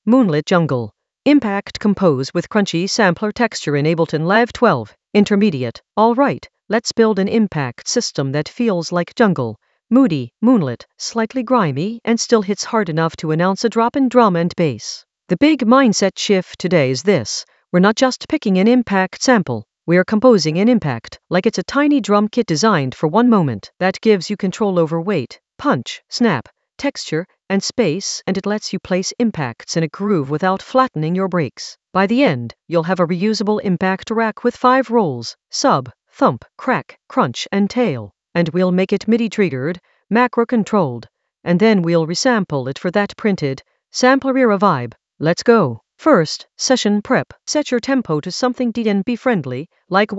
Moonlit Jungle. Impact compose with crunchy sampler texture in Ableton Live 12. Intermediate. Alright, let's build an impact system that feels like jungle. Moody, moonlit, slightly grimy, and still hits hard enough to announce a drop in drum and bass. The big mindset shift today is this: we're not just picking an impact sample, we're composing an impact, like it's a tiny drum kit designed for one moment. That gives you control over weight, punch, snap, texture, and space, and it lets you place impacts in a groove without flattening your breaks. By the end, you'll have a reusable impact rack with 5 rolls: sub, thump, crack, crunch, and tail. And we'll make it MIDI triggered, macro controlled, and then we'll resample it for that printed sampler era vibe. Let's go. First, session prep. Set your tempo to something DNB friendly, like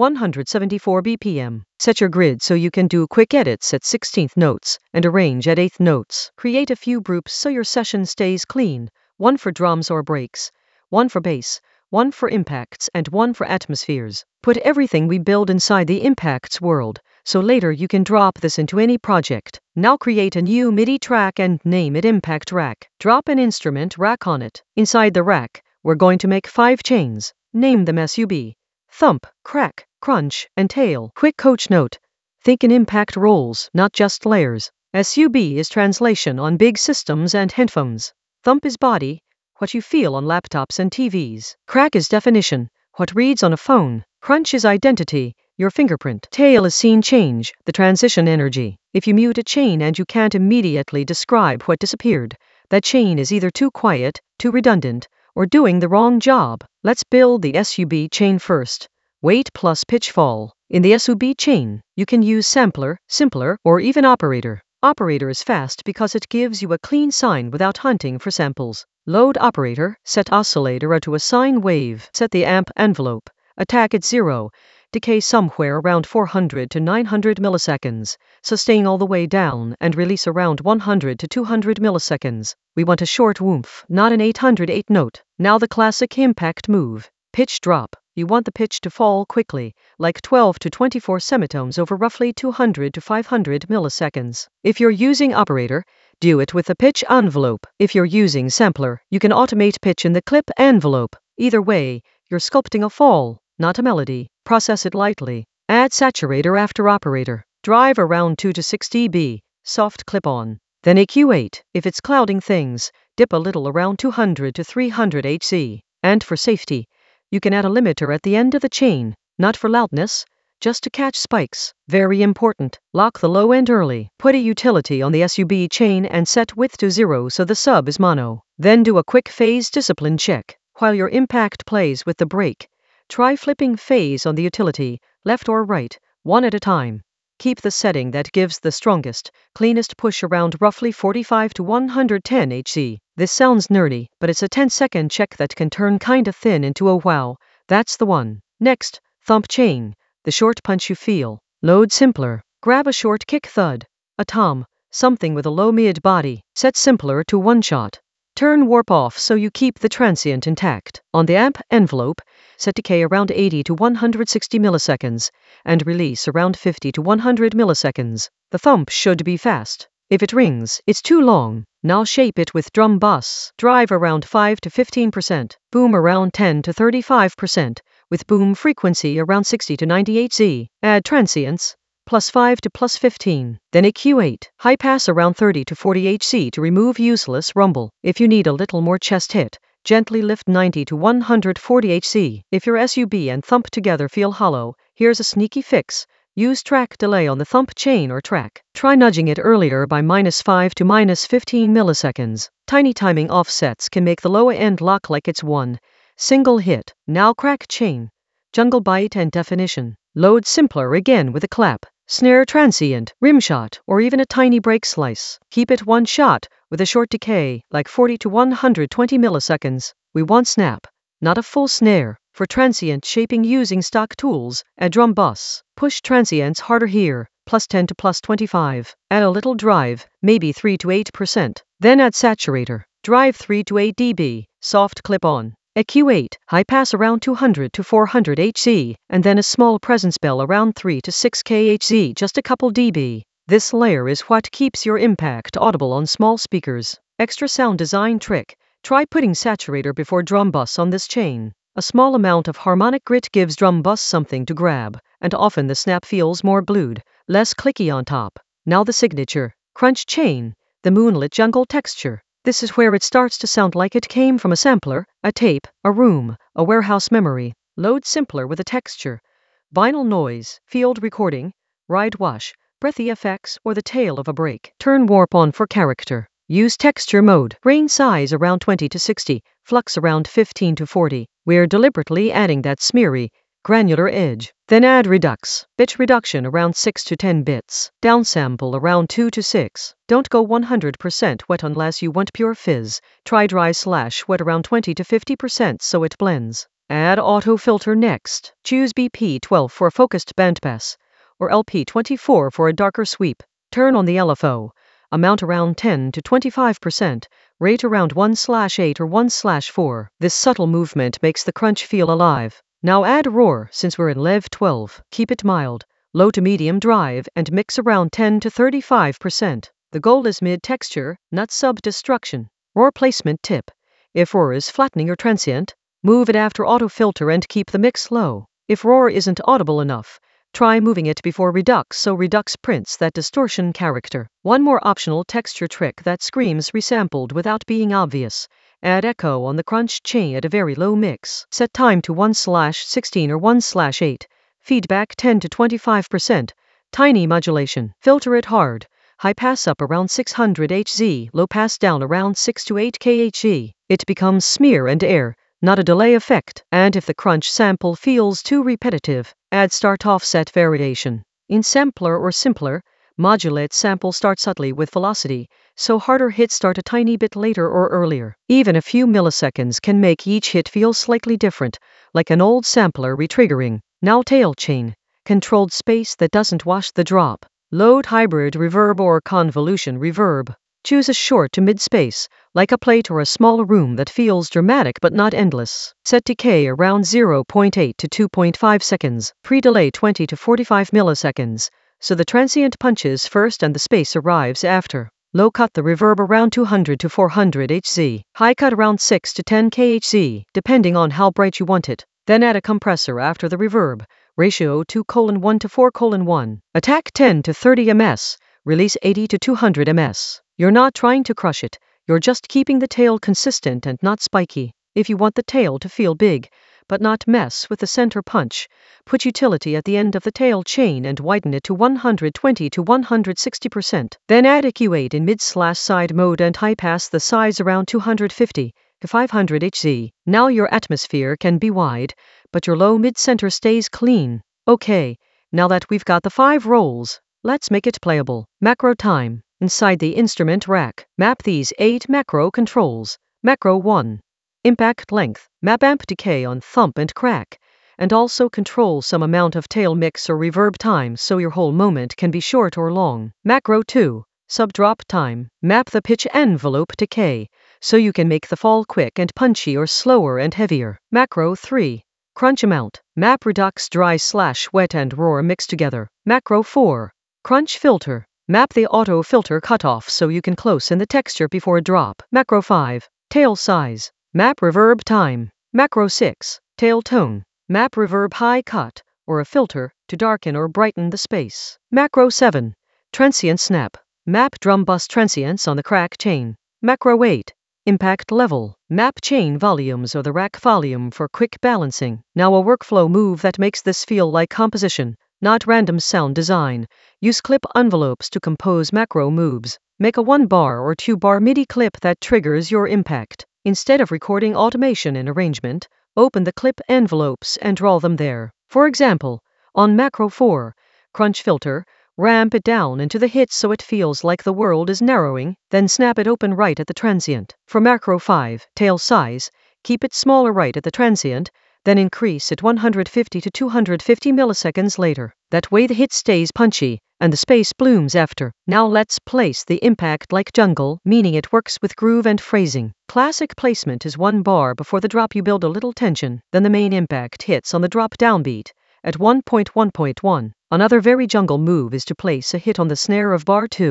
174 BPM. Set your grid so you can do quick edits at 16th notes and arrange at 8th notes. Create a few groups so your session stays clean: one for drums or breaks, one for bass, one for impacts, and one for atmospheres. Put everything we build inside the impacts world, so later you can drop this into any project. Now create a new MIDI track and name it Impact Rack. Drop an instrument rack on it. Inside the rack, we're going to make 5 chains. Name them SUB, thump, crack, crunch, and tail. Quick coach note: think in impact rolls, not just layers. SUB is translation on big systems and headphones. Thump is body, what you feel on laptops and TVs. Crack is definition, what reads on a phone. Crunch is identity, your fingerprint. Tail is scene change, the transition energy. If you mute a chain and you can't immediately describe what disappeared, that chain is either too quiet, too redundant, or doing the wrong job. Let's build the SUB chain first. Weight plus pitch fall. In the SUB chain, you can use sampler, simpler, or even operator. Operator is fast because it gives you a clean sine without hunting for samples. Load operator, set oscillator to a sine wave. Set the amp envelope. Attack at 0. Decay somewhere around 400 to 900 milliseconds, sustain all the way down, and release around 100 to 200 milliseconds. We want a short woomph, not an 808 note. Now the classic impact move. Pitch drop. You want the pitch to fall quickly, like 12 to 24 semitones over roughly 200 to 500 milliseconds. If you're using operator, do it with the pitch envelope. If you're using sampler, you can automate pitch in the clip envelope. Either way, you're sculpting a fall, not a melody. Process it lightly. Add saturator after operator. Drive around 2 to 6 dB. Soft clip on. Then EQ8. If it's clouding things, dip a little around 200 to 300 Hz. And for safety, you can add a limiter at the end of the chain, not for loudness, just to catch spikes. Very important. Lock the low end early. Put a utility on the SUB chain and set width to 0 so the sub is mono. Then do a quick phase discipline check. While your impact plays with the break, try flipping phase on the utility, left or right, one at a time. Keep the setting that gives the strongest, cleanest push around roughly 45 to 110 Hz. This sounds nerdy, but it's a 10-second check that can turn kinda thin into a wow, that's the one. Next, thump chain, the short punch you feel. Load simpler. Grab a short kick thud, a tom, something with a low mid body. Set simpler to one shot. Turn warp off so you keep the transient intact. On the amp envelope, set decay around 80 to 160 milliseconds, and release around 50 to 100 milliseconds. The thump should be fast. If it rings, it's too long. Now shape it with drum bus. Drive around 5 to 15%. Boom around 10 to 35%, with boom frequency around 60 to 90 Hz. Add transients. +5 to +15. Then EQ8. High pass around 30 to 40 Hz to remove useless rumble. If you need a little more chest hit, gently lift 90 to 140 Hz. If your SUB and thump together feel hollow, here's a sneaky fix. Use track delay on the thump chain or track. Try nudging it earlier by -5 to -15 milliseconds. Tiny timing offsets can make the lower end lock like it's one single hit. Now crack chain, jungle bite and definition. Load simpler again with a clap, snare transient, rim shot, or even a tiny break slice. Keep it one shot with a short decay, like 40 to 120 milliseconds. We want snap, not a full snare. For transient shaping using stock tools, add drum bus. Push transients harder here, +10 to +25. Add a little drive, maybe 3 to 8%. Then add saturator. Drive 3 to 8 dB, soft clip on. EQ8, high pass around 200 to 400 Hz, and then a small presence bell around 3 to 6 kHz, just a couple dB. This layer is what keeps your impact audible on small speakers. Extra sound design trick. Try putting saturator before drum bus on this chain. A small amount of harmonic grit gives drum bus something to grab, and often the snap feels more blued, less clicky on top. Now the signature crunch chain, the Moonlit Jungle texture. This is where it starts to sound like it came from a sampler, a tape, a room, a warehouse memory. Load simpler with a texture. Vinyl noise, field recording, ride wash, breathy effects, or the tail of a brake. Turn warp on for character. Use texture mode. Grain size around 20 to 60, flux around 15 to 40. We're deliberately adding that smeary, granular edge. Then add redux. Bit reduction around 6 to 10 bits. Downsample around 2 to 6. Don't go 100% wet unless you want pure fizz. Try dry/wet around 20 to 50% so it blends. Add auto filter next. Choose BP12 for a focused bandpass, or LP24 for a darker sweep. Turn on the LFO. Amount around 10 to 25%, rate around 1/8 or 1/4. This subtle movement makes the crunch feel alive. Now add roar since we're in Lev 12. Keep it mild, low to medium drive, and mix around 10 to 35%. The goal is mid-texture, not sub-destruction. Roar placement tip. If roar is flattening or transient, move it after auto-filter and keep the mix low. If roar isn't audible enough, try moving it before redux so redux prints that distortion character. One more optional texture trick that screams resampled without being obvious. Add echo on the crunch chain at a very low mix. Set time to 1/16 or 1/8. Feedback 10 to 25%. Tiny modulation. Filter it hard. High pass up around 600 Hz, low pass down around 6 to 8 kHz. It becomes smear and air, not a delay effect. And if the crunch sample feels too repetitive, add start offset variation. In sampler or simpler, modulate sample start subtly with velocity, so harder hits start a tiny bit later or earlier. Even a few milliseconds can make each hit feel slightly different, like an old sampler retriggering. Now tail chain, controlled space that doesn't wash the drop. Load hybrid reverb or convolution reverb. Choose a short to mid space, like a plate or a small room that feels dramatic but not endless. Set decay around 0.8 to 2.5 seconds. Pre-delay 20 to 45 milliseconds, so the transient punches first and the space arrives after. Low cut the reverb around 200 to 400 Hz. High cut around 6 to 10 kHz, depending on how bright you want it. Then add a compressor after the reverb. Ratio 2:1 to 4:1. Attack 10 to 30 ms. Release 80 to 200 ms. You're not trying to crush it, you're just keeping the tail consistent and not spiky. If you want the tail to feel big, but not mess with the center punch, put utility at the end of the tail chain and widen it to 120 to 160%. Then add EQ8 in mid/side mode and high pass the size around 250 to 500 Hz. Now your atmosphere can be wide, but your low mid-center stays clean. Okay, now that we've got the 5 rolls, let's make it playable. Macro time. Inside the instrument rack, map these 8 macro controls. Macro 1. Impact length. Map amp decay on thump and crack, and also control some amount of tail mix or reverb time so your whole moment can be short or long. Macro 2. Sub-drop time. Map the pitch envelope decay, so you can make the fall quick and punchy or slower and heavier. Macro 3. Crunch amount. Map redux dry/wet and roar mixed together. Macro 4. Crunch filter. Map the auto filter cutoff so you can close in the texture before a drop. Macro 5. Tail size. Map reverb time. Macro 6. Tail tone. Map reverb high cut, or a filter, to darken or brighten the space. Macro 7. Transient snap. Map drum bus transients on the crack chain. Macro 8. Impact level. Map chain volumes or the rack volume for quick balancing. Now a workflow move that makes this feel like composition, not random sound design. Use clip envelopes to compose macro moves. Make a 1-bar or 2-bar MIDI clip that triggers your impact. Instead of recording automation and arrangement, open the clip envelopes and draw them there. For example, on Macro 4, crunch filter, ramp it down into the hit so it feels like the world is narrowing, then snap it open right at the transient. For Macro 5, tail size, keep it smaller right at the transient, then increase it 150 to 250 milliseconds later. That way the hit stays punchy, and the space blooms after. Now let's place the impact like jungle, meaning it works with groove and phrasing. Classic placement is 1 bar before the drop. You build a little tension, then the main impact hits on the drop downbeat at 1.1.1. Another very jungle move is to place a hit on the snare of bar 2,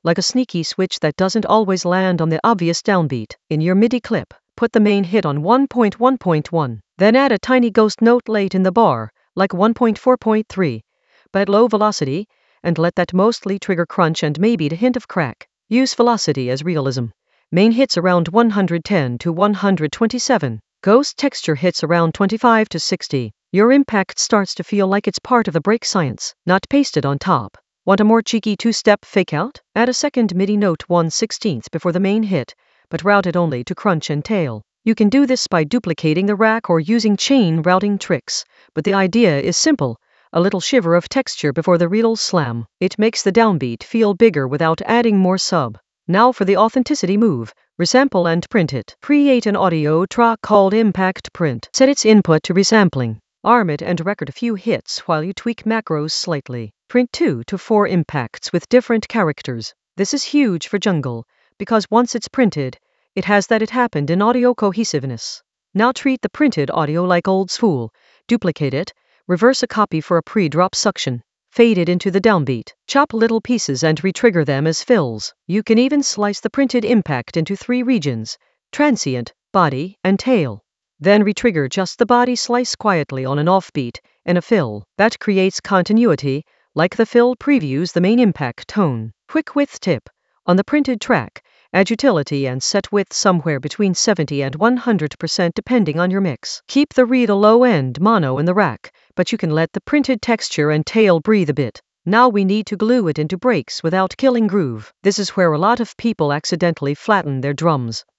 like a sneaky switch that doesn't always land on the obvious downbeat. In your MIDI clip, put the main hit on 1.1.1, then add a tiny ghost note late in the bar, like 1.4.3, but at low velocity, and let that mostly trigger crunch and maybe a hint of crack. Use velocity as realism. Main hits around 110 to 127. Ghost texture hits around 25 to 60. Your impact starts to feel like it's part of the break science, not pasted on top. Want a more cheeky two-step fake-out? Add a second MIDI note 1/16 before the main hit, but route it only to crunch and tail. You can do this by duplicating the rack or using chain routing tricks, but the idea is simple. A little shiver of texture before the real slam. It makes the downbeat feel bigger without adding more sub. Now for the authenticity move, resample and print it. Create an audio track called Impact Print. Set its input to resampling. Arm it and record a few hits while you tweak macros slightly. Print 2 to 4 impacts with different characters. This is huge for jungle, because once it's printed, it has that it happened in audio cohesiveness. Now treat the printed audio like old school. Duplicate it, reverse a copy for a pre-drop suction. Fade it into the downbeat. Chop little pieces and retrigger them as fills. You can even slice the printed impact into 3 regions: transient, body, and tail. Then retrigger just the body slice quietly on an offbeat and a fill. That creates continuity, like the fill previews the main impact tone. Quick width tip. On the printed track, add utility and set width somewhere between 70 and 100% depending on your mix. Keep the read a low end mono in the rack, but you can let the printed texture and tail breathe a bit. Now we need to glue it into breaks without killing groove. This is where a lot of people accidentally flatten their drums.